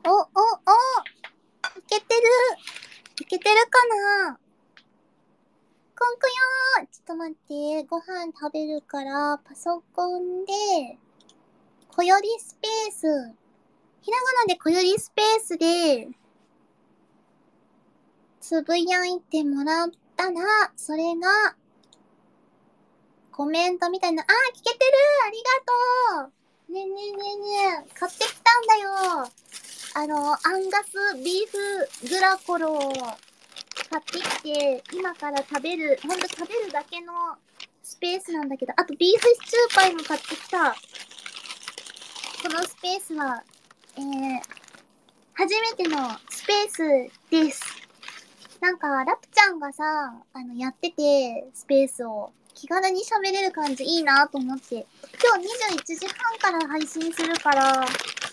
お、いけてる。いけてるかな。コンコよー。ちょっと待って。ご飯食べるから、パソコンで、こよりスペース。ひらがなでこよりスペースで、つぶやいてもらったら、それが、コメントみたいな、聞けてる。ありがとう。ねえねえねえねえ、買ってきたんだよ。アンガスビーフグラコロを買ってきて、今から食べるだけのスペースなんだけど、あとビーフシチューパイも買ってきた。このスペースは、初めてのスペースです。なんか、ラプちゃんがさ、やってて、スペースを気軽に喋れる感じいいなと思って、今日21時半から配信するから、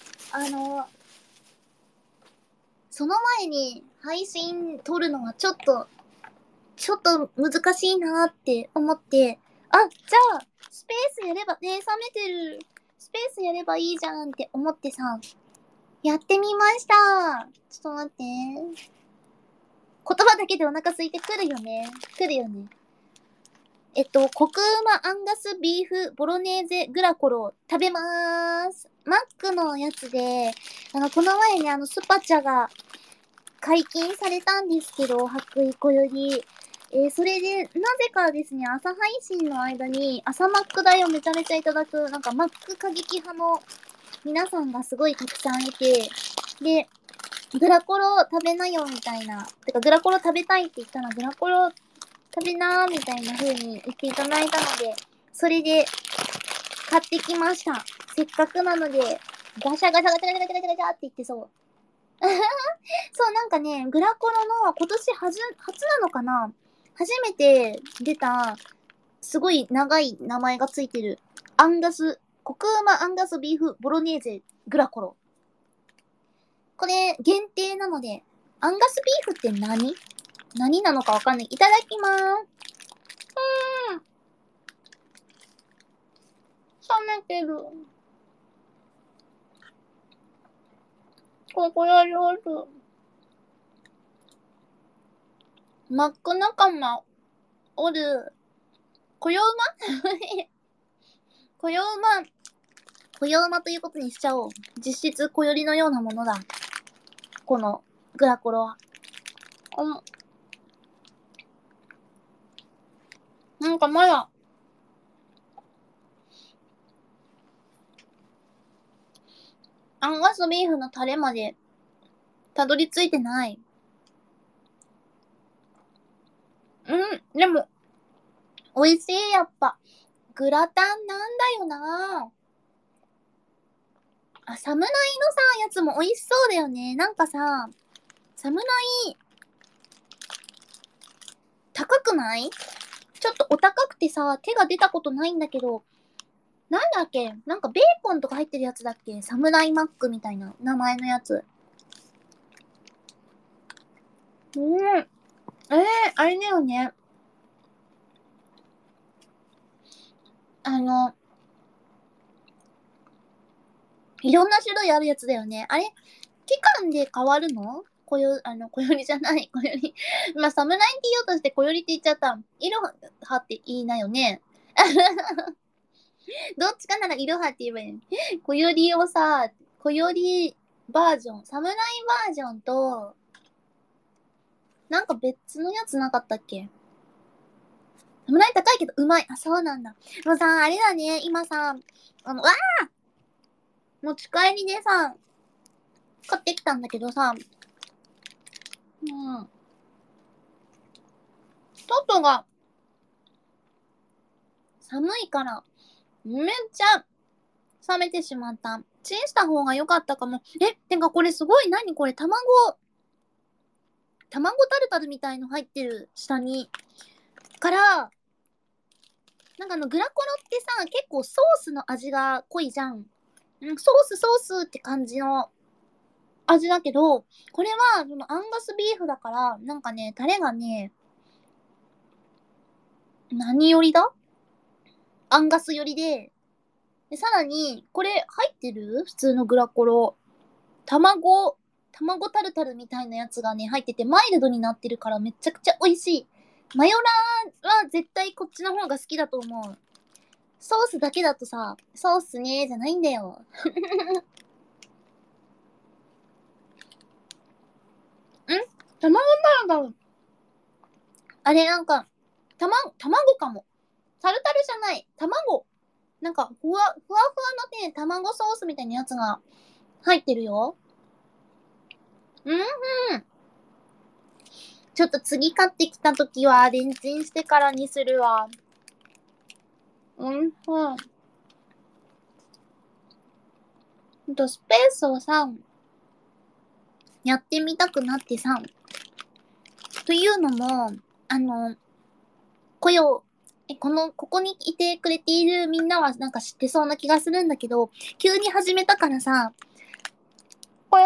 その前に配信撮るのはちょっと難しいなって思って、じゃあ、スペースやれば、ね、冷めてる。スペースやればいいじゃんって思ってさ、やってみました。ちょっと待って。言葉だけでお腹空いてくるよね。コクうまアンガスビーフボロネーゼグラコロ食べまーす。マックのやつで、この前ね、スパチャが解禁されたんですけど、白衣子より。それで、なぜかですね、朝配信の間に、朝マック代をめちゃめちゃいただく、なんかマック過激派の皆さんがすごいたくさんいて、で、グラコロ食べなよ、みたいな。てか、グラコロ食べたいって言ったら、グラコロ食べなー、みたいな風に言っていただいたので、それで、買ってきました。せっかくなので、ガシャガシャガシャガシャガシャガシャガシャって言ってそう。そう、なんかね、グラコロの今年初なのかな、初めて出た、すごい長い名前がついてる、コクうまアンガスビーフボロネーゼグラコロ。これ、限定なので、アンガスビーフって何なのかわかんない。いただきまーす。冷めてる。これ上手。マック仲間おる。こようまこようまということにしちゃおう。実質こよりのようなものだ。このグラコロは。なんかまだ、アンガスビーフのタレまでたどり着いてない。でも、美味しい、やっぱ。グラタンなんだよな。サムナイのさ、やつも美味しそうだよね。なんかさ、サムナイ、高くない？ちょっとお高くてさ、手が出たことないんだけど、なんだっけ？なんかベーコンとか入ってるやつだっけ？サムライマックみたいな名前のやつ。あれだよね。いろんな種類あるやつだよね。あれ期間で変わるの？こよりじゃない、こより。まあ、サムライって言おうとしてこよりって言っちゃった。イロハって言いなよね。どっちかならイロハって言えばいいの。こよりをさ、こよりバージョン、サムライバージョンと、なんか別のやつなかったっけ？サムライ高いけどうまい。そうなんだ。もうさ、あれだね、今さ、持ち帰りでさ、買ってきたんだけどさ、外が寒いから、めっちゃ冷めてしまった。チンした方が良かったかも。てかこれすごい、何これ、卵タルタルみたいの入ってる、下に。から、なんかグラコロってさ、結構ソースの味が濃いじゃん。ソースって感じの味だけど、これは、そのアンガスビーフだから、なんかね、タレがね、何寄りだ？アンガス寄りで、さらに、これ入ってる？普通のグラコロ。卵卵タルタルみたいなやつがね、入ってて、マイルドになってるからめちゃくちゃ美味しい。マヨラーは絶対こっちの方が好きだと思う。ソースだけだとさ、ソースねーじゃないんだよ。卵タルタル。あれなんか、卵かも。タルタルじゃない。卵。なんか、ふわふわのね、卵ソースみたいなやつが入ってるよ。ちょっと次買ってきたときは、レンチンしてからにするわ。スペースをさ、やってみたくなってさ、というのも、ここにいてくれているみんなはなんか知ってそうな気がするんだけど、急に始めたからさ、こう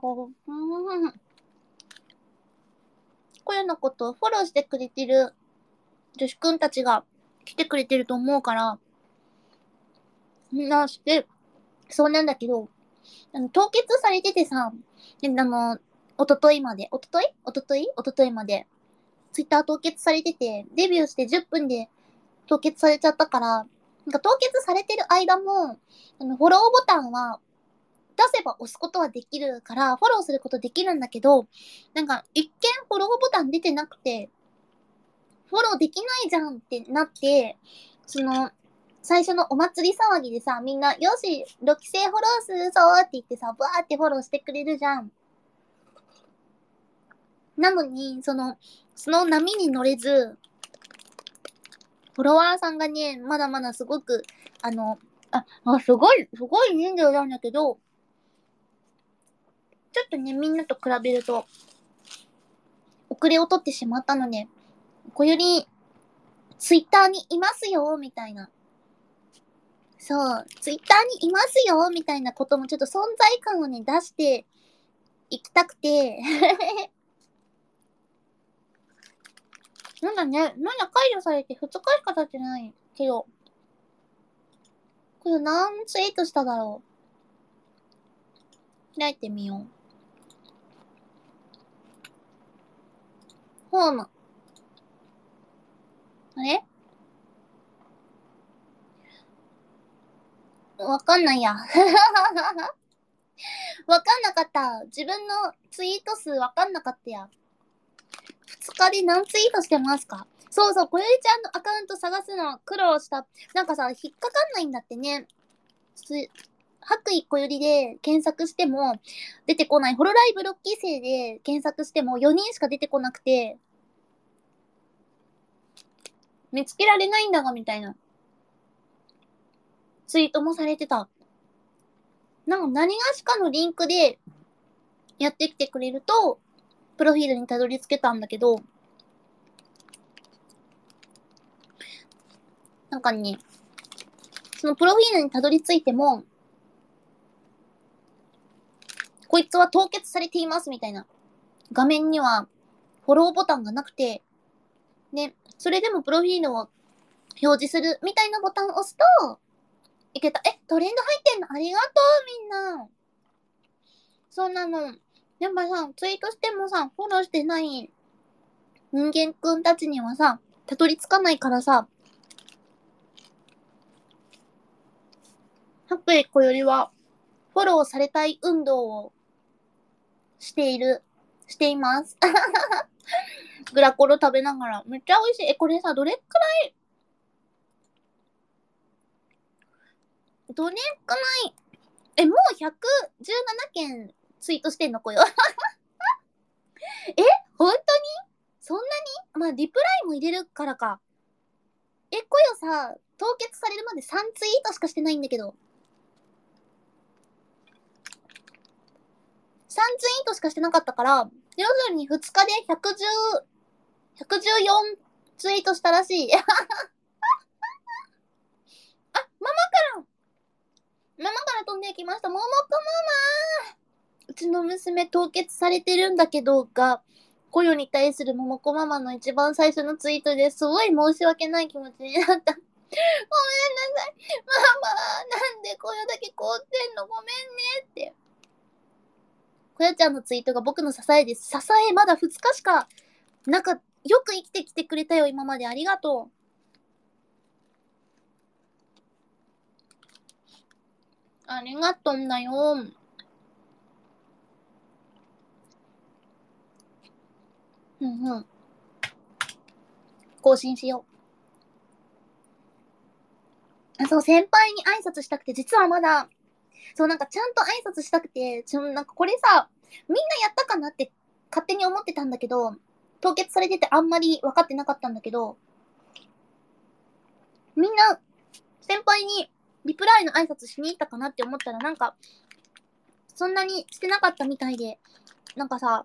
いうのことをフォローしてくれてる女子くんたちが来てくれてると思うから、みんなして、そうなんだけど、凍結されててさ、おとといまで、おとといまで、ツイッター凍結されてて、デビューして10分で凍結されちゃったから、なんか凍結されてる間も、フォローボタンは出せば押すことはできるから、フォローすることできるんだけど、なんか一見フォローボタン出てなくて、フォローできないじゃんってなって、最初のお祭り騒ぎでさ、みんな、よし、6期生フォローするぞって言ってさ、ブワーってフォローしてくれるじゃん。なのに、その波に乗れず、フォロワーさんがね、まだまだすごく、すごい人数なんだけど、ちょっとね、みんなと比べると、遅れを取ってしまったので、こより、ツイッターにいますよ、みたいな。そう、ツイッターにいますよ、みたいなこともちょっと存在感をね、出していきたくて、なんだね、まだ解除されて2日しか経ってないけど、これ何ツイートしただろう。開いてみよう。ホーム。あれわかんないや。わかんなかった。自分のツイート数わかんなかったや。2日で何ツイートしてますか？そうそう、こよりちゃんのアカウント探すの苦労した。なんかさ、引っかかんないんだってね。白衣小よりで検索しても出てこない。ホロライブ6期生で検索しても4人しか出てこなくて、見つけられないんだが、みたいな。ツイートもされてた。なんか何がしかのリンクでやってきてくれると、プロフィールにたどり着けたんだけど、なんかね、そのプロフィールにたどり着いても、こいつは凍結されていますみたいな画面にはフォローボタンがなくて、ね、それでもプロフィールを表示するみたいなボタンを押すと、いけた。トレンド入ってんのありがとうみんな。そうなの。やっぱさ、ツイートしてもさ、フォローしてない人間くんたちにはさ、たどり着かないからさ、白衣子よりは、フォローされたい運動をしています。グラコロ食べながら。めっちゃ美味しい。これさ、どれくらい、もう117件ツイートしてんのこよ。本当にそんなにまあ、リプライも入れるからか。こよさ、凍結されるまで3ツイートしかしてないんだけど。3ツイートしかしてなかったから、要するに2日で114ツイートしたらしい。ママから飛んできました。ももこママうちの娘凍結されてるんだけどが、コヨに対するももこママの一番最初のツイートですごい申し訳ない気持ちになった。ごめんなさい。ママ、なんでコヨだけ凍ってんのごめんねって。 こやちゃんのツイートが僕の支えです。支えまだ2日しか、なんか、よく生きてきてくれたよ、今まで。ありがとう。ありがとんだよ。うんうん。更新しよう。そう、先輩に挨拶したくて、実はまだ、そう、なんかちゃんと挨拶したくて、なんかこれさ、みんなやったかなって勝手に思ってたんだけど、凍結されててあんまり分かってなかったんだけど、みんな先輩にリプライの挨拶しに行ったかなって思ったらなんか、そんなにしてなかったみたいで、なんかさ、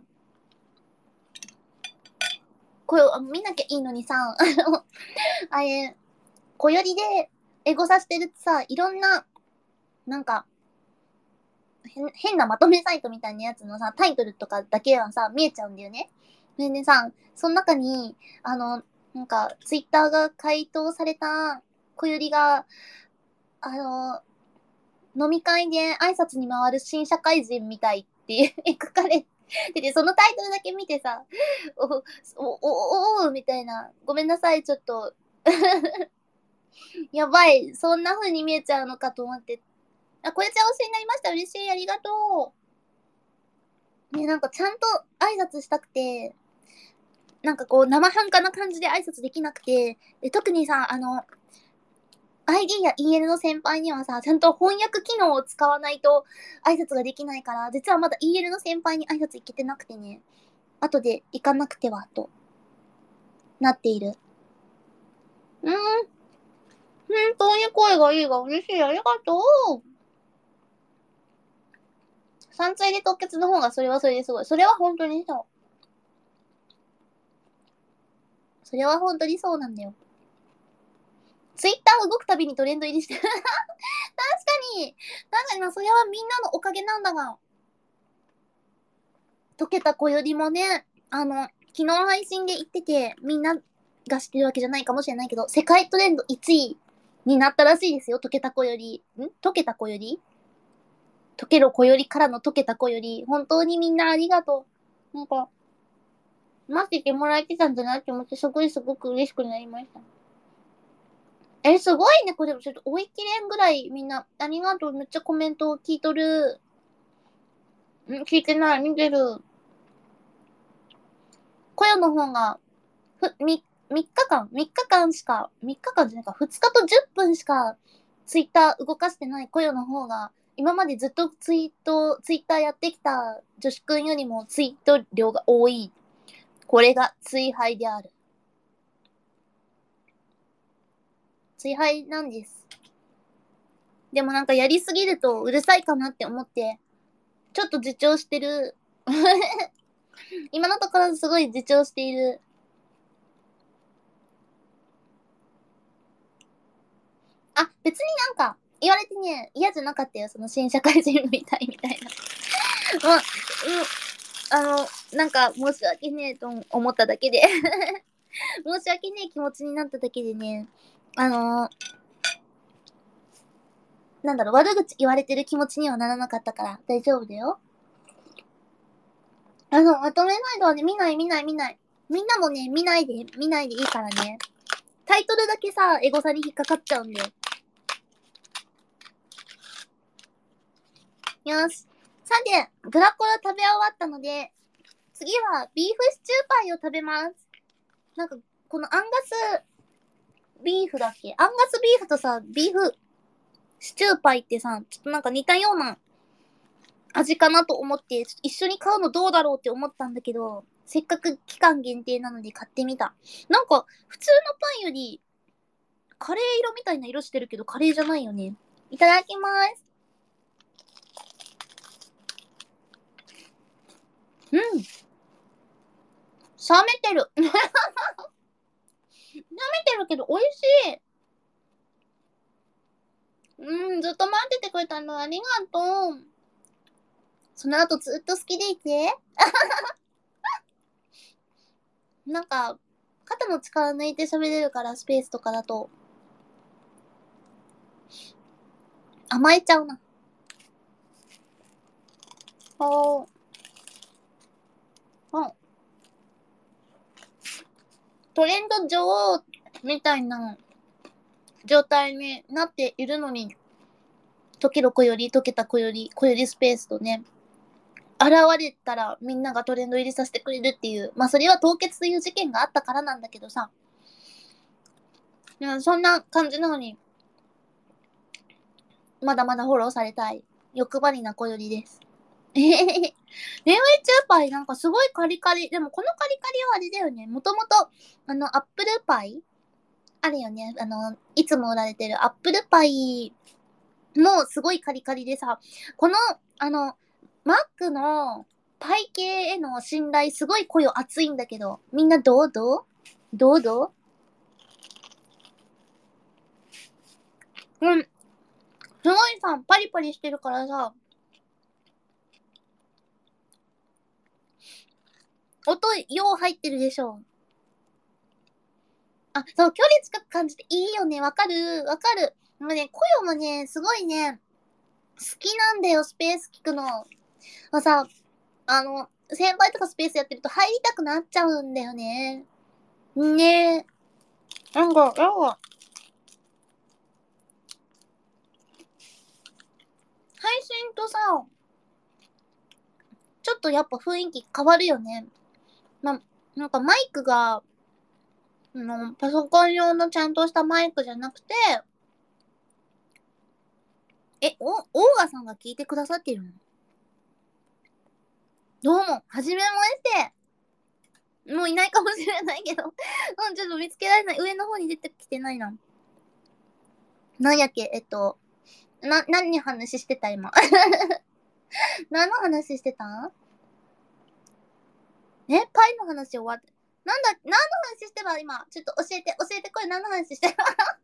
これ見なきゃいいのにさ、あれ、小よりでエゴサしてるとさ、いろんな、なんか、変なまとめサイトみたいなやつのさ、タイトルとかだけはさ、見えちゃうんだよね。それでさ、その中に、なんか、ツイッターが回答された小よりが、あの、飲み会で挨拶に回る新社会人みたいって書かれてて、そのタイトルだけ見てさ、おみたいな。ごめんなさい、ちょっとやばい。そんな風に見えちゃうのかと思って。あ、これちゃん推しになりました。嬉しい。ありがとう。ね、なんかちゃんと挨拶したくて、なんかこう生半可な感じで挨拶できなくて、で特にさ、ID や EL の先輩にはさ、ちゃんと翻訳機能を使わないと挨拶ができないから、実はまだ EL の先輩に挨拶行けてなくてね、後で行かなくては、となっている。そういう声がいいが嬉しい。ありがとう。3対で凍結の方がそれはそれですごい。それは本当にそう。それは本当にそうなんだよ。ツイッター動くたびにトレンド入りしてる。確かに。確かにな、それはみんなのおかげなんだが。溶けた子よりもね、昨日配信で言ってて、みんなが知ってるわけじゃないかもしれないけど、世界トレンド1位になったらしいですよ。溶けた子より。溶けた子より溶けろ子よりからの溶けた子より。本当にみんなありがとう。なんか、待っててもらえてたんだなって思って、すごいすごく嬉しくなりました。すごいね。これ、ちょっと追い切れんぐらいみんな、ありがとう。めっちゃコメント聞いとる。聞いてない。見てる。声の方が、3日間しか、3日間じゃないか、2日と10分しかツイッター動かしてない声の方が、今までずっとツイッターやってきた女子くんよりもツイート量が多い。これが追廃である。追廃なんです。でもなんかやりすぎるとうるさいかなって思って、ちょっと自重してる。今のところすごい自重している。あ、別になんか、言われてね、嫌じゃなかったよ。その新社会人みたいみたいな。まあ、なんか申し訳ねえと思っただけで申し訳ねえ気持ちになっただけでね、なんだろう、悪口言われてる気持ちにはならなかったから大丈夫だよ。まとめないとはね、見ない。みんなもね、見ないでいいからね。タイトルだけさ、エゴサに引っかかっちゃうんで。よし。さて、グラコロ食べ終わったので、次はビーフシチューパイを食べます。なんか、このアンガスビーフだっけ？アンガスビーフとさ、ビーフシチューパイってさ、ちょっとなんか似たような味かなと思って、一緒に買うのどうだろうって思ったんだけど、せっかく期間限定なので買ってみた。なんか、普通のパンより、カレー色みたいな色してるけど、カレーじゃないよね。いただきます。うん。冷めてる。冷めてるけど、美味しい。ずっと待っててくれたのありがとう。その後ずっと好きでいて。なんか、肩の力抜いて喋れるから、スペースとかだと。甘えちゃうな。おー。 うん。トレンド女王みたいな状態になっているのに、溶ける子より溶けた子よりスペースとね、現れたらみんながトレンド入りさせてくれるっていう、まあそれは凍結という事件があったからなんだけどさ、そんな感じなのに、まだまだフォローされたい。欲張りな子よりです。恋愛チューパイなんかすごいカリカリ。でもこのカリカリはあれだよね。もともと、アップルパイあるよね。いつも売られてるアップルパイもすごいカリカリでさ、この、マックのパイ系への信頼すごい声熱いんだけど、みんなどううん。すごいさ、パリパリしてるからさ、音よう入ってるでしょ。あ、そう、距離近く感じていいよね。わかるわかる。もうね、声もね、すごいね、好きなんだよ、スペース聞くの。さ、先輩とかスペースやってると入りたくなっちゃうんだよね。ねえ。配信とさ、ちょっとやっぱ雰囲気変わるよね。なんかマイクが、パソコン用のちゃんとしたマイクじゃなくて、オーガさんが聞いてくださってるの？どうも、はじめまして。もういないかもしれないけど。ちょっと見つけられない。上の方に出てきてないな。なんやっけ、何に話してた今。何の話してた？パイの話終わって。何の話してた今。ちょっと教えてこれ何の話してた？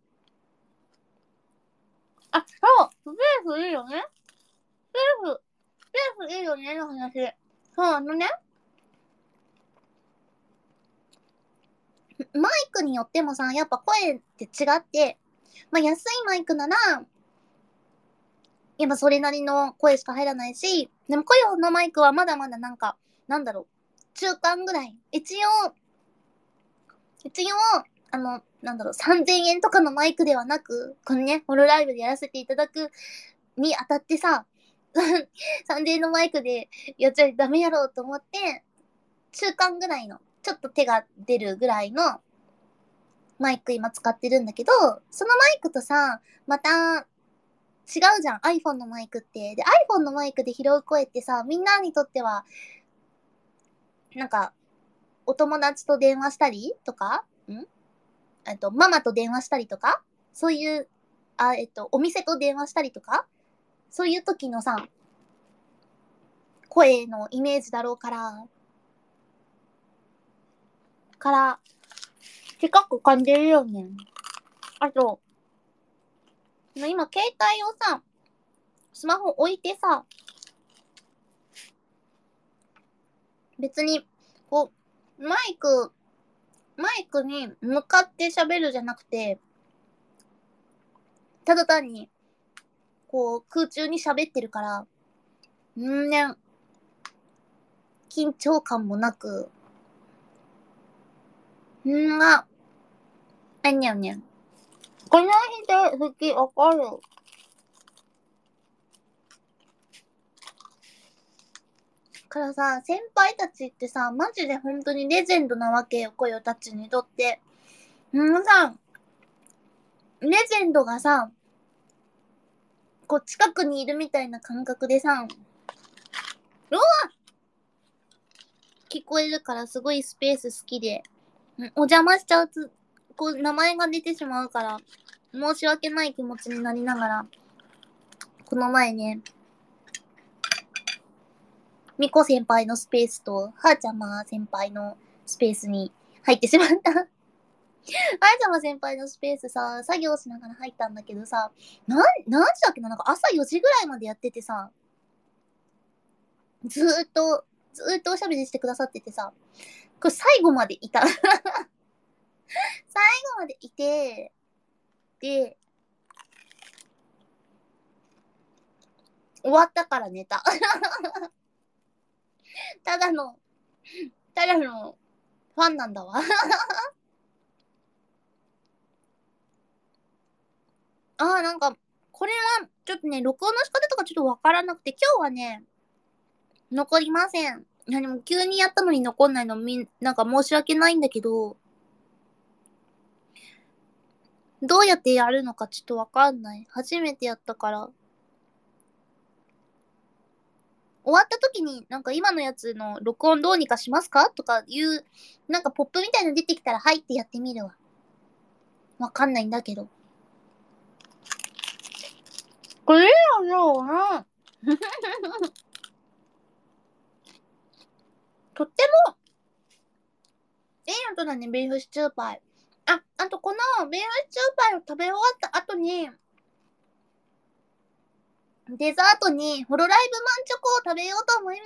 あ、そう、スペースいいよね。スペスいいよねの話。そう、マイクによってもさ、やっぱ声って違って、まあ安いマイクなら、やっぱそれなりの声しか入らないし、でも声のマイクはまだまだなんか、なんだろう、中間ぐらい。一応、3000円とかのマイクではなく、このね、ホロライブでやらせていただくにあたってさ、3000円のマイクでやっちゃダメやろうと思って、中間ぐらいの、ちょっと手が出るぐらいのマイク今使ってるんだけど、そのマイクとさ、また違うじゃん、iPhone のマイクって。で、iPhone のマイクで拾う声ってさ、みんなにとっては、なんか、お友達と電話したりとか、ママと電話したりとか、そういう、お店と電話したりとか、そういう時のさ、声のイメージだろうから、近く感じるよね。あと、今、携帯をさ、スマホ置いてさ、別に、こう、マイクに向かって喋るじゃなくて、ただ単に、こう、空中に喋ってるから、ね、緊張感もなく、が、あにゃんにゃん。この人、好き、わかる。からさ、先輩たちってさ、マジで本当にレジェンドなわけよ、こよたちにとって。さ、レジェンドがさ、こう近くにいるみたいな感覚でさ、うわ聞こえるからすごいスペース好きで、お邪魔しちゃうと、こう名前が出てしまうから、申し訳ない気持ちになりながら、この前ね、ミコ先輩のスペースと、はーちゃま先輩のスペースに入ってしまった。はーちゃま先輩のスペースさ、作業しながら入ったんだけどさ、何時だっけな、なんか朝4時ぐらいまでやっててさ、ずーっと、ずーっとおしゃべりしてくださっててさ、これ最後までいた。最後までいて、で、終わったから寝た。ただの、 ただのファンなんだわ。なんか、これは、ちょっとね、録音の仕方とかちょっとわからなくて、今日はね、残りません。でも急にやったのに残んないのなんか申し訳ないんだけど、どうやってやるのかちょっとわかんない。初めてやったから。終わった時に、なんか今のやつの録音どうにかしますかとかいう、なんかポップみたいの出てきたら、はいってやってみるわ。わかんないんだけど。これやろうな。とっても、いい音だね、ビーフシチューパイ。あとこのビーフシチューパイを食べ終わった後に、デザートにホロライブマンチョコを食べようと思います。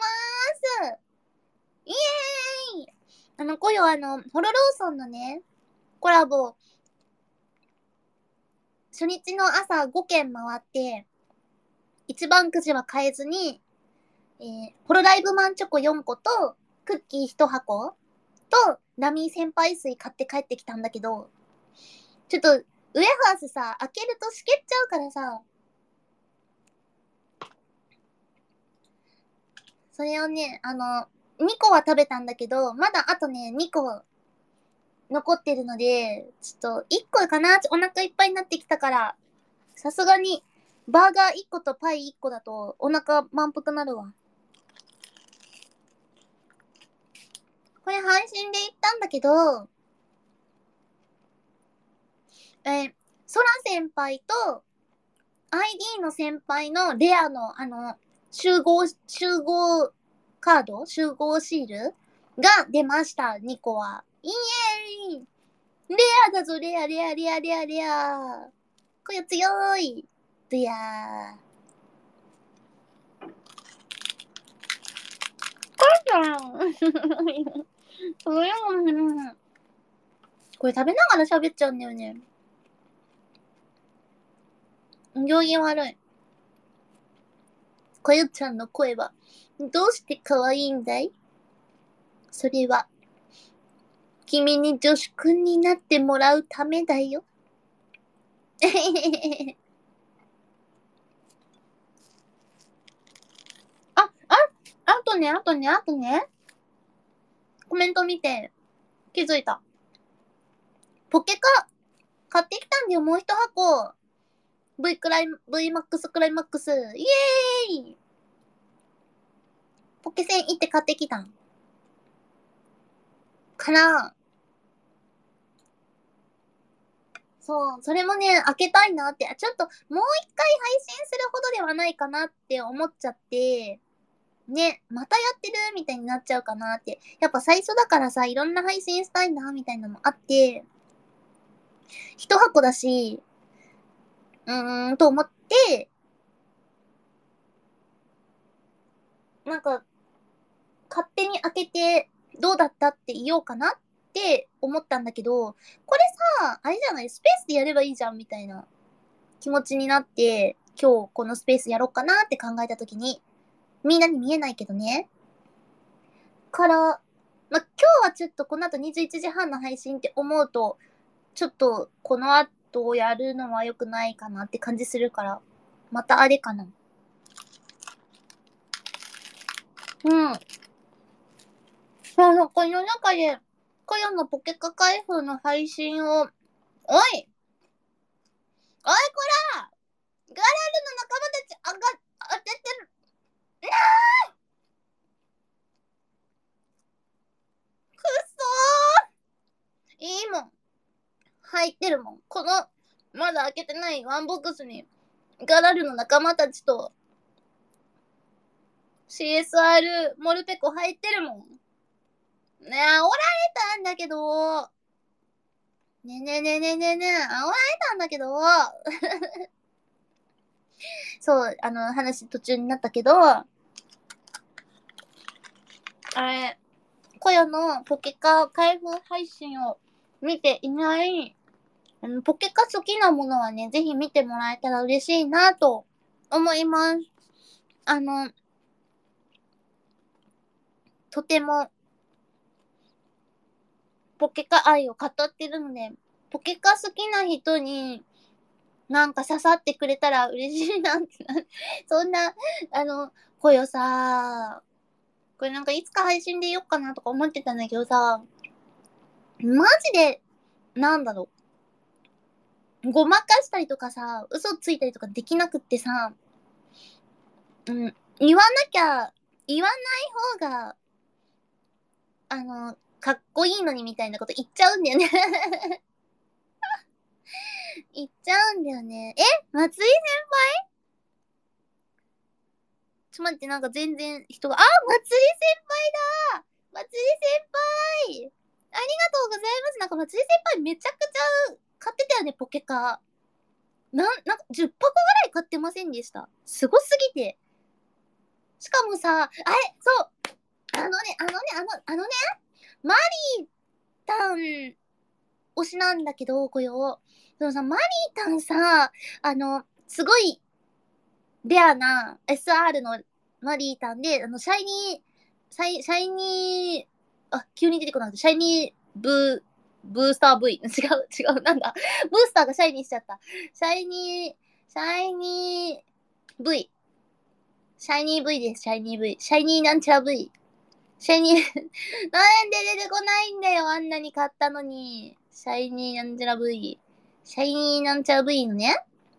イエーイ。こよホロローソンのね、コラボ、初日の朝5軒回って、一番くじは買えずに、ホロライブマンチョコ4個と、クッキー1箱と、ラミー先輩水買って帰ってきたんだけど、ちょっと、ウエハースさ、開けるとしけっちゃうからさ、それをね、2個は食べたんだけど、まだあとね、2個残ってるので、ちょっと1個かな、お腹いっぱいになってきたから、さすがに、バーガー1個とパイ1個だとお腹満腹なるわ。これ配信で言ったんだけど、ソラ先輩と ID の先輩のレアの集合カード集合シールが出ました、2個は。イエーイ。レアだぞ、レア、レア、レア、レア、レア。これ強い。ドヤー。これ食べながら喋っちゃうんだよね。行儀悪い。こよちゃんの声は、どうして可愛いんだい？それは、君に女子くんになってもらうためだよ。あとね、コメント見て気づいた。ポケカ買ってきたんだよ、もう一箱。V マックスクライマックス。イエーイ。ポケセン行って買ってきたんかな。そう、それもね、開けたいなって、ちょっともう一回配信するほどではないかなって思っちゃって、ね、またやってるみたいになっちゃうかなって。やっぱ最初だからさ、いろんな配信したいな、みたいなのもあって、一箱だし、と思って、なんか、勝手に開けて、どうだったって言おうかなって思ったんだけど、これさ、あれじゃない、スペースでやればいいじゃん、みたいな気持ちになって、今日このスペースやろうかなって考えたときに、みんなに見えないけどね。から、今日はちょっとこの後21時半の配信って思うと、ちょっとこの後やるのは良くないかなって感じするから、またあれかな。うん。そうそう、この中で、コヨのポケカ開封の配信を、おいおいこらガラルの仲間たち当ててる。なあくそーいいもん。入ってるもん。この、まだ開けてないワンボックスに、ガラルの仲間たちと、CSR モルペコ入ってるもん。ねえ、煽られたんだけど、ねえねえねえねえねえねえ、煽られたんだけど、そう、話途中になったけど、あれ、コヨのポケカ開封配信を見ていない、ポケカ好きなものはね、ぜひ見てもらえたら嬉しいなと思います。とてもポケカ愛を語ってるので、ポケカ好きな人に、なんか刺さってくれたら嬉しいなってそんな、声をさ、これなんかいつか配信で言おうかなとか思ってたんだけどさ、マジで、なんだろう。ごまかしたりとかさ、嘘ついたりとかできなくってさ、言わなきゃ、言わない方が、かっこいいのにみたいなこと言っちゃうんだよね言っちゃうんだよね。松井先輩ちょっと待って、なんか全然人が、松井先輩だ松井先輩ありがとうございます。なんか松井先輩めちゃくちゃ買ってたよね、ポケカ。なんか10箱ぐらい買ってませんでした。すごすぎて。しかもさ、そう。マリータン推しなんだけど、こよ。そのさ、マリータンさ、すごいレアな SR のマリータンで、シャイニー、シャイニー、急に出てこなくて、シャイニーブースター V。違う、なんだ。ブースターがシャイニーしちゃった。シャイニー V。シャイニー V です、シャイニー V。シャイニーなんちゃら V。シャイニーなんで出てこないんだよ、あんなに買ったのに。シャイニーなんちゃら V。シャイニーなんちゃら V のね。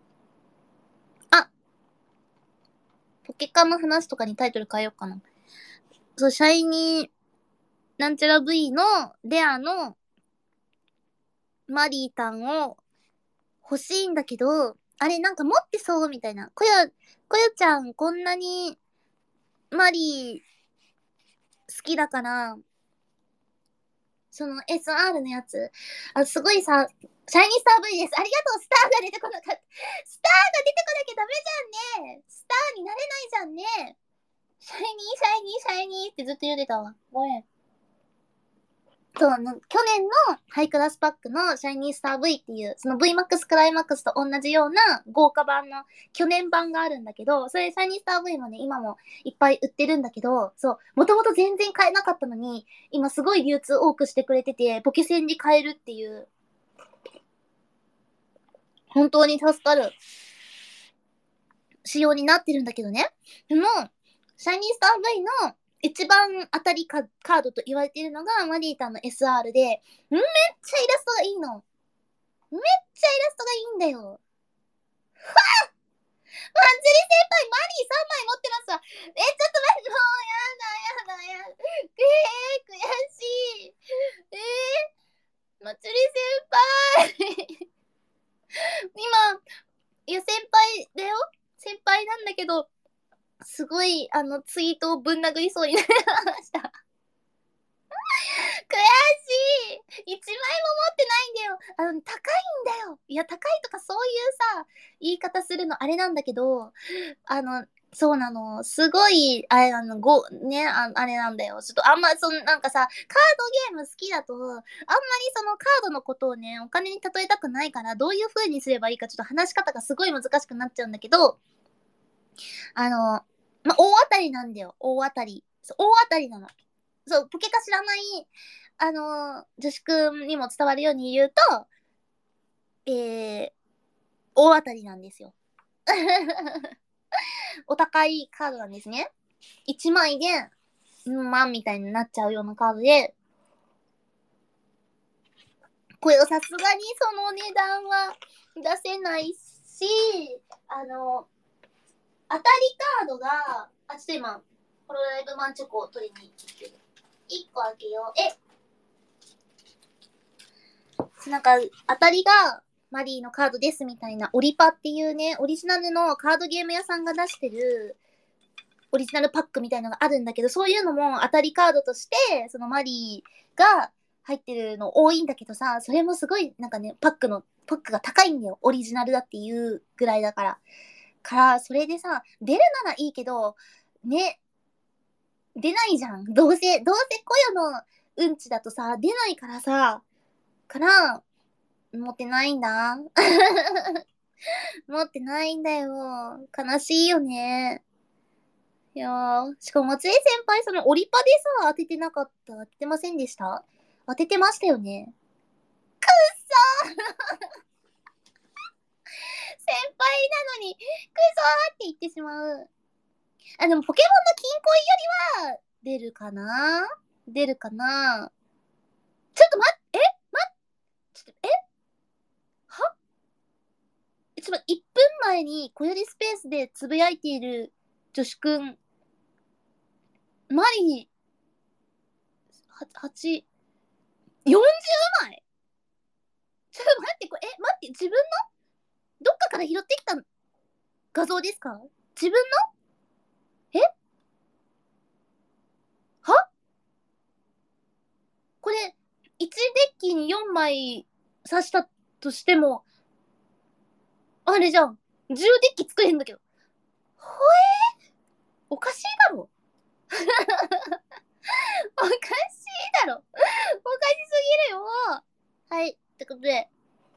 ポケカの話とかにタイトル変えようかな。そう、シャイニーなんちゃら V のレアのマリータンを欲しいんだけど、あれなんか持ってそうみたいな。こよちゃんこんなにマリー好きだから、その SR のやつ。すごいさ、シャイニースター V です。ありがとう、スターが出てこなかった。スターが出てこなきゃダメじゃんね。スターになれないじゃんね。シャイニー、シャイニー、シャイニーってずっと言ってたわ。ごめん。そう、去年のハイクラスパックのシャイニースター V っていう、その VMAX クライマックスと同じような豪華版の去年版があるんだけど、それシャイニースター V もね、今もいっぱい売ってるんだけど、そう、もともと全然買えなかったのに、今すごい流通多くしてくれてて、ポケセンに買えるっていう、本当に助かる仕様になってるんだけどね。でも、シャイニースター V の一番当たりカードと言われているのがマリータの SR で、めっちゃイラストがいいの。めっちゃイラストがいいんだよ。まつり先輩、マリー3枚持ってますわ。ちょっと待って、もう、やだ。悔しい。まつり先輩。今、いや、先輩だよ。先輩なんだけど、すごい、ツイートをぶん殴りそうになりました。悔しい。1枚も持ってないんだよ。高いんだよ。いや、高いとかそういうさ、言い方するのあれなんだけど、そうなの。すごい、あれあれなんだよ。ちょっとあんま、なんかさ、カードゲーム好きだと、あんまりそのカードのことをね、お金に例えたくないから、どういう風にすればいいか、ちょっと話し方がすごい難しくなっちゃうんだけど、大当たりなんだよ。大当たり。そう大当たりなの。そう、ポケカ知らない、女子くんにも伝わるように言うと、大当たりなんですよ。お高いカードなんですね。1枚で、万みたいになっちゃうようなカードで、これをさすがにその値段は出せないし、当たりカードが、ちょっと今、ホロライブマンチョコを取りに行ってる。1個開けよう。なんか、当たりが、マリーのカードですみたいな、オリパっていうね、オリジナルのカードゲーム屋さんが出してる、オリジナルパックみたいなのがあるんだけど、そういうのも当たりカードとして、そのマリーが入ってるの多いんだけどさ、それもすごい、なんかね、パックが高いんだよ。オリジナルだっていうぐらいだから。それでさ、出るならいいけど、ね、出ないじゃん。どうせコヨのうんちだとさ、出ないからさ、持ってないんだ。持ってないんだよ。悲しいよね。いやー、しかも松江先輩、そのオリパでさ、当ててませんでした当ててましたよね。先輩なのに、クソーって言ってしまう。あ、でもポケモンの金庫よりは、出るかな出るかな。ちょっと待って、ちょっと、はちょっと待って、1分前に小よりスペースでつぶやいている女子くん、マリ8、40枚。ちょっと待って、これ、待って、自分のどっかから拾ってきた画像ですか？自分のはこれ、1デッキに4枚刺したとしても、あれじゃん。10デッキ作れんだけど。ほえおかしいだろ。おかしいだろ。おかしすぎるよ。はい。ってことで、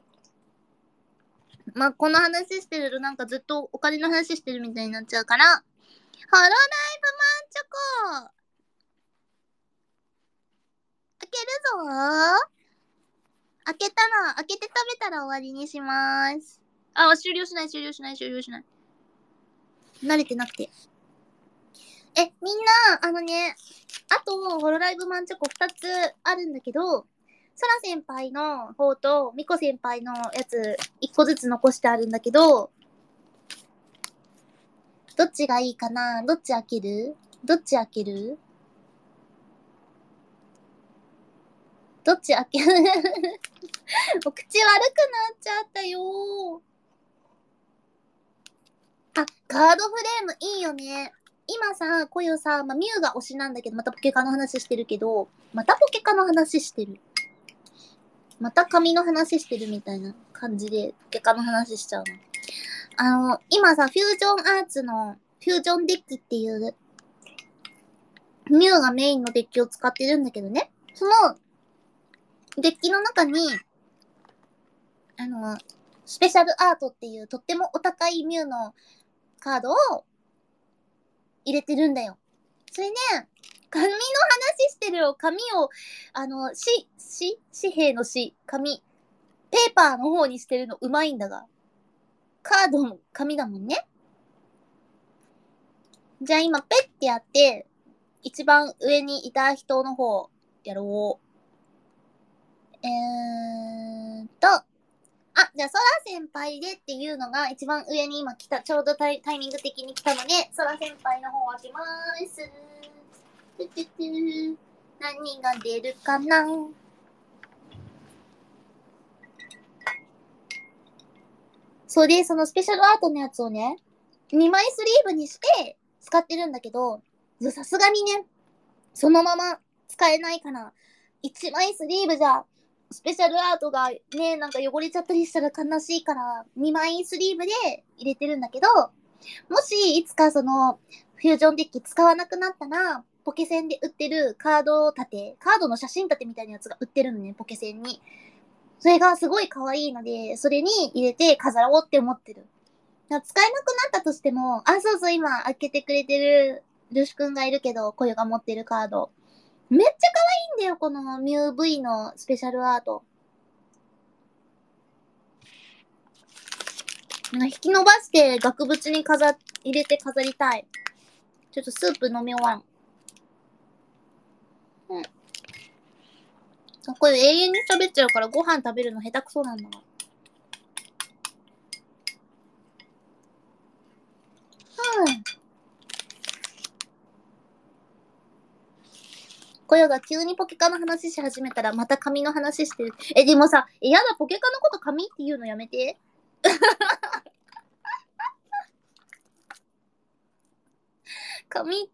まあ、この話してるとなんかずっとお金の話してるみたいになっちゃうから、ホロライブマンチョコ開けるぞ開けたら、開けて食べたら終わりにします。あ、終了しない、終了しない、終了しない。慣れてなくて。みんな、あと、ホロライブマンチョコ2つあるんだけど、ソラ先輩の方とミコ先輩のやつ1個ずつ残してあるんだけど、どっちがいいかな？どっち開ける？どっち開ける？どっち開ける？お口悪くなっちゃったよあ、カードフレームいいよね。今さ、こよさ、まあ、ミュウが推しなんだけど、またポケカの話してるけど、またポケカの話してる。また紙の話してるみたいな感じで、ポケカの話しちゃうの。今さ、フュージョンアーツのフュージョンデッキっていう、ミュウがメインのデッキを使ってるんだけどね。その、デッキの中に、スペシャルアートっていうとってもお高いミュウのカードを入れてるんだよ。それね、紙の話してるよ。紙を、紙幣の紙、ペーパーの方にしてるのうまいんだが。カードも紙だもんね。じゃあ今、ペッてやって、一番上にいた人の方、やろう。じゃあ、ソラ先輩でっていうのが一番上に今来た、ちょうどタイミング的に来たので、ソラ先輩の方開けまーす。何が出るかな？それで、そのスペシャルアートのやつをね、2枚スリーブにして使ってるんだけど、さすがにね、そのまま使えないから、1枚スリーブじゃ、スペシャルアートがね、なんか汚れちゃったりしたら悲しいから、2枚スリーブで入れてるんだけど、もしいつかその、フュージョンデッキ使わなくなったら、ポケセンで売ってるカード立て、カードの写真立てみたいなやつが売ってるのね、ポケセンに。それがすごい可愛いので、それに入れて飾ろうって思ってる。使えなくなったとしても、そうそう、今開けてくれてるルシ君がいるけど、コヨが持ってるカード。めっちゃ可愛いんだよ、このミュー V のスペシャルアート。引き伸ばして額縁に入れて飾りたい。ちょっとスープ飲み終わん。これ永遠に喋っちゃうからご飯食べるの下手くそなんだわ。コヨが急にポケカの話し始めたらまた紙の話してる。でもさ、やだ、ポケカのこと紙って言うのやめて。紙。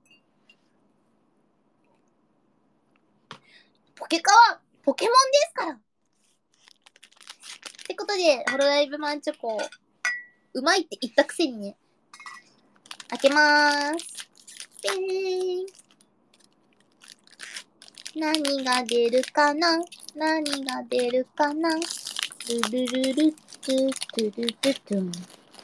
ポケカはポケモンですから。ってことで、ホロライブマンチョコ、うまいって言ったくせにね。開けまーす。でーん。何が出るかな？何が出るかな？ルルルルトゥトゥルトゥトゥン。よ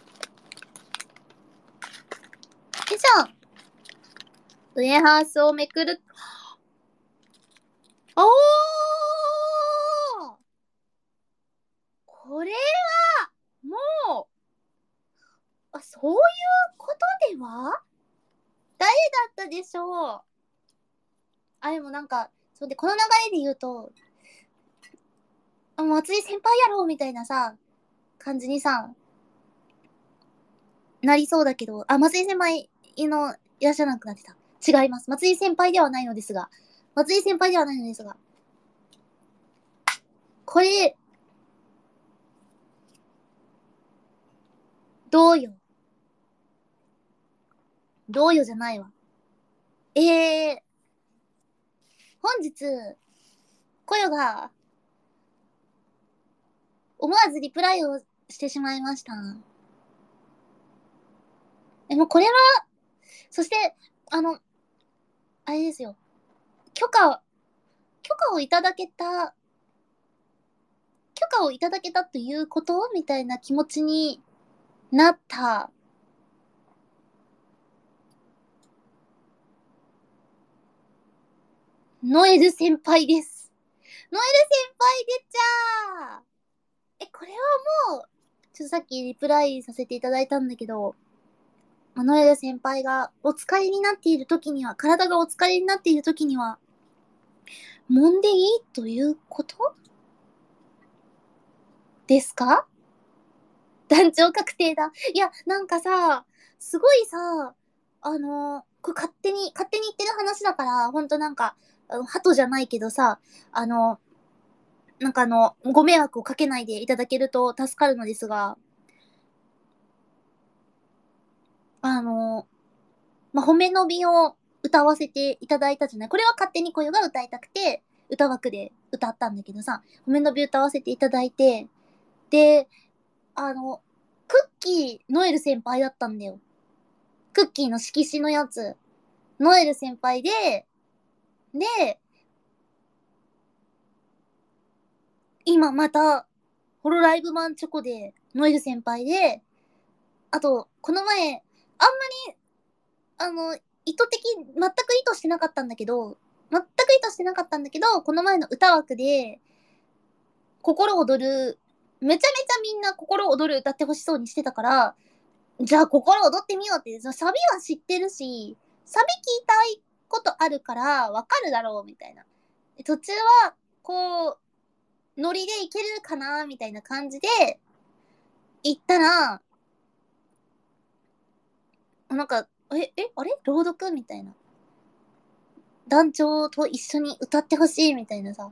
いしょ。ウエハースをめくる。おーれは、もう、そういうことでは誰だったでしょう。でもなんか、そうで、この流れで言うと、松井先輩やろみたいなさ、感じにさ、なりそうだけど、松井先輩のいらっしゃらなくなってた。違います。松井先輩ではないのですが、松井先輩ではないのですが、これ、どうよ。どうよじゃないわ。本日、コヨが、思わずリプライをしてしまいました。でもこれは、そして、あれですよ。許可をいただけた、許可をいただけたということみたいな気持ちになった、ノエル先輩です。ノエル先輩出ちゃー。これはもう、ちょっとさっきリプライさせていただいたんだけど、ノエル先輩がお疲れになっている時には、体がお疲れになっている時には、揉んでいいということですか？団長確定だ。いや、なんかさ、すごいさ、これ勝手に言ってる話だから、ほんとなんか、鳩じゃないけどさ、なんかご迷惑をかけないでいただけると助かるのですが、褒めのびを歌わせていただいたじゃない。これは勝手に声が歌いたくて、歌枠で歌ったんだけどさ、褒めのび歌わせていただいて、で、クッキー、ノエル先輩だったんだよ。クッキーの色紙のやつ。ノエル先輩で、今また、ホロライブマンチョコで、ノエル先輩で、あと、この前、あんまり、全く意図してなかったんだけど、この前の歌枠で、心躍る、めちゃめちゃみんな心躍る歌ってほしそうにしてたから、じゃあ心躍ってみようって、サビは知ってるし、サビ聞いたいことあるからわかるだろうみたいな。途中は、こう、ノリでいけるかなみたいな感じで、行ったら、なんか、あれ朗読みたいな。団長と一緒に歌ってほしいみたいなさ。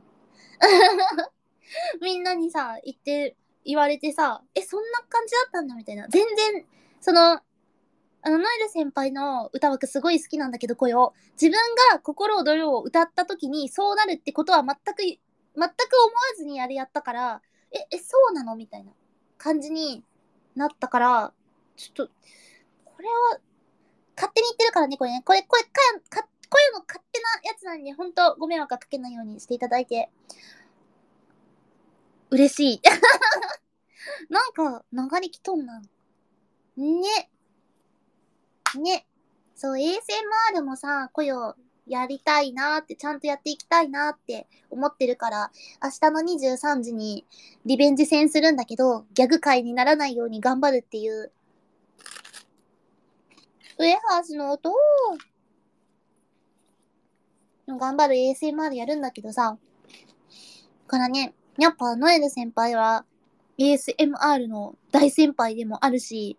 みんなにさ、言われてさ、そんな感じだったんだみたいな。全然、その、ノエル先輩の歌枠すごい好きなんだけど、声を。自分が心躍るを歌った時にそうなるってことは全く思わずにあれやったから、そうなのみたいな感じになったから、ちょっと、これは、勝手に言ってるからね、これね。声の勝手なやつなんで、ほんとご迷惑はかけないようにしていただいて、嬉しい。なんか、流れきとんな。ね。ね。そう、ASMR もさ、声をやりたいなーって、ちゃんとやっていきたいなーって思ってるから、明日の23時にリベンジ戦するんだけど、ギャグ界にならないように頑張るっていう、ウエハースの音を、頑張る ASMR やるんだけどさ、からね、やっぱノエル先輩は ASMR の大先輩でもあるし、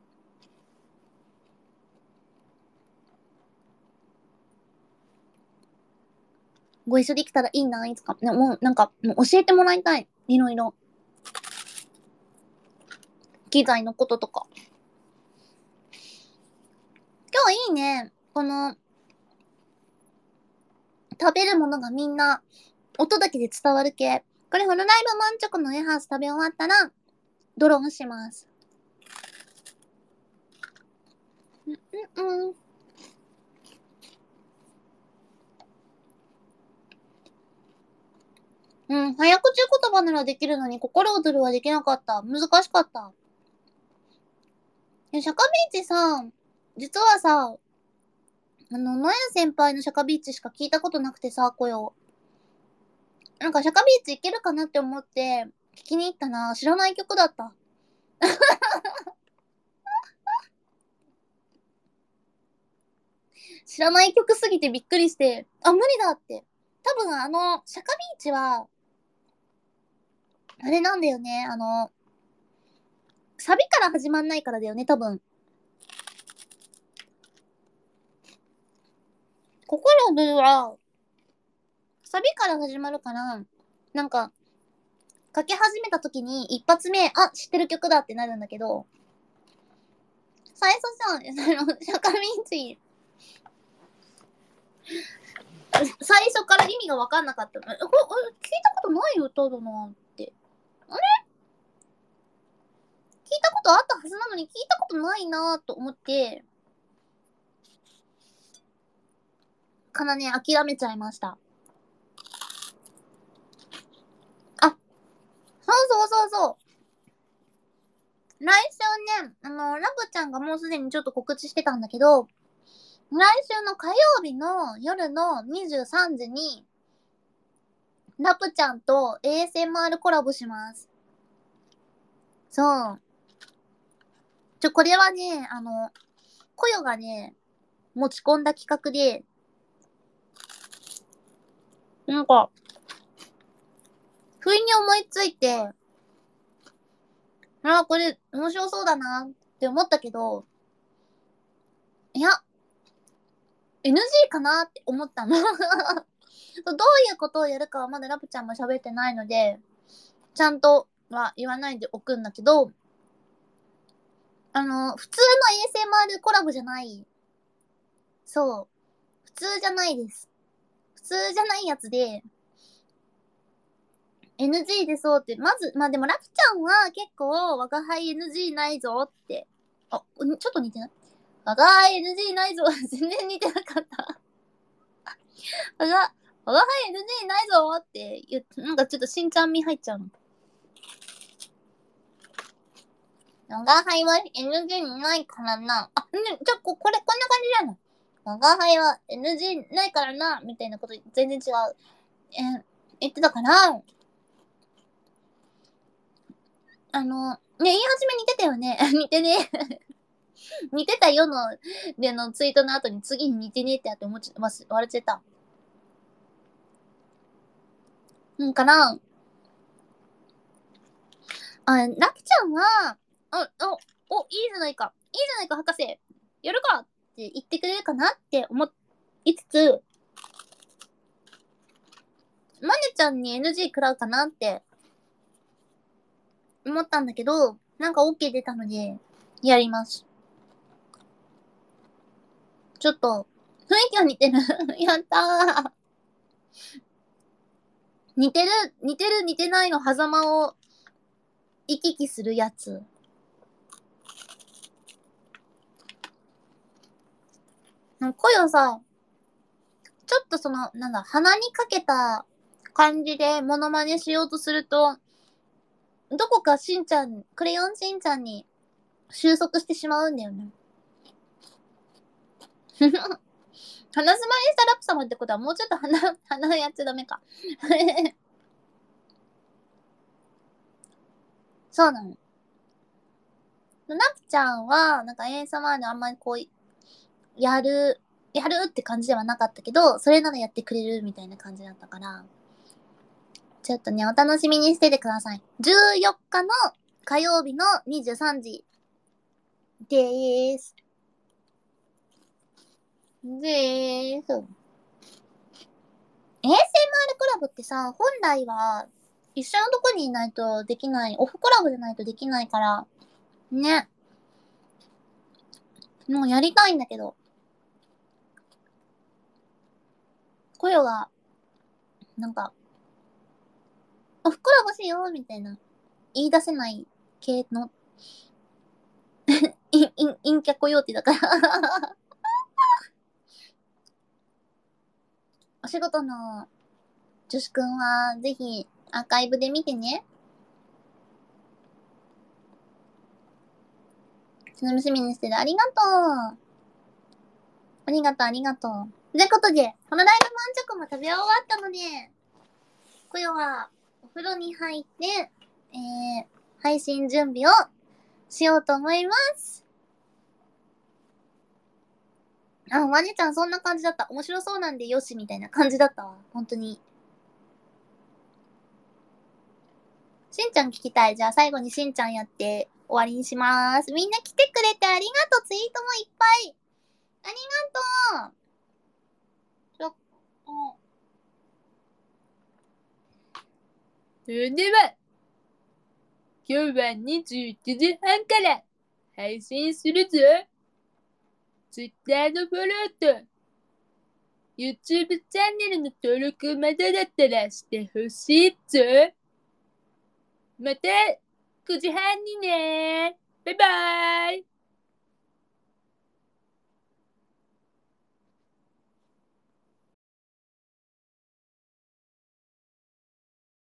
ご一緒できたらいいな、いつか。もうなんか、もう教えてもらいたい。いろいろ。機材のこととか。今日いいね。この、食べるものがみんな、音だけで伝わる系。これ、ホロライブマンチョコのウェハース食べ終わったら、ドローンします。うん。うん、早口言葉ならできるのに、心躍るはできなかった。難しかった。シャカビーチさ、実はさ、ノエル先輩のシャカビーチしか聞いたことなくてさ、声を。なんかシャカビーチいけるかなって思って、 聞きに行ったな。知らない曲だった。知らない曲すぎてびっくりして、あ、無理だって。多分シャカビーチは、あれなんだよね。サビから始まんないからだよね、多分。ココロブは、サビから始まるから、なんか、かけ始めた時に一発目、あ、知ってる曲だってなるんだけど、最初さ、シャカミンチ、最初から意味が分かんなかったの。聞いたことない歌だなって。あれ聞いたことあったはずなのに聞いたことないなと思って、からね、諦めちゃいました。あ、そうそうそうそう。来週ね、ラブちゃんがもうすでにちょっと告知してたんだけど、来週の火曜日の夜の23時に、ラプちゃんと ASMR コラボします。そう。これはね、コヨがね、持ち込んだ企画で、なんか、不意に思いついて、これ面白そうだなって思ったけど、いや、NG かなって思ったの。どういうことをやるかはまだラプちゃんも喋ってないので、ちゃんとは言わないでおくんだけど、普通の ASMR コラボじゃない。そう。普通じゃないです。普通じゃないやつで、NG でそうって、まず、まあでもラプちゃんは結構、我が輩 NG ないぞって。あ、ちょっと似てない我が輩 NG ないぞ。全然似てなかった。我が輩 NG ないぞって言って、なんかちょっとしんちゃん味入っちゃうの。我が輩は NG ないからな。あ、これ、こんな感じじゃない。我が輩は NG ないからな、みたいなこと全然違う。言ってたから、言い始め似てたよね。似てね。似てたよのツイートの後に次に似てねってやって忘れちゃった。うんかなラプちゃんは、いいじゃないか。いいじゃないか、博士。やるかって言ってくれるかなって思いつつ、マネちゃんに NG 食らうかなって思ったんだけど、なんか OK 出たので、やります。ちょっと、雰囲気は似てる。やったー。似てないの狭間を行き来するやつ。声をさ、ちょっと鼻にかけた感じでモノマネしようとすると、どこかクレヨンしんちゃんに収束してしまうんだよね。鼻詰まりしたラプ様ってことはもうちょっと鼻やっちゃダメか。そうなの。ラプちゃんは、なんか ASMR であんまりこう、やるって感じではなかったけど、それならやってくれるみたいな感じだったから、ちょっとね、お楽しみにしててください。14日の火曜日の23時でーす。でーす。ASMR コラボってさ、本来は一緒のとこにいないとできない、オフコラボじゃないとできないから、ね。もうやりたいんだけど、声が、なんか、オフコラボしようみたいな、言い出せない系の、陰キャコヨーテだからお仕事の女子くんは、ぜひ、アーカイブで見てね。楽しみにしてる。ありがとう。ありがとう、ありがとう。ということで、このライブ満足も食べ終わったので、今夜はお風呂に入って、 配信準備をしようと思います。まねちゃんそんな感じだった。面白そうなんでよしみたいな感じだったわ。本当に。しんちゃん聞きたい。じゃあ最後にしんちゃんやって終わりにします。みんな来てくれてありがとう。ツイートもいっぱい。ありがとう。それでは、今日は21時半から配信するぞ。Twitter のフォローと YouTube チャンネルの登録まだだったらしてほしいぞ。また9時半にね。バイバーイ。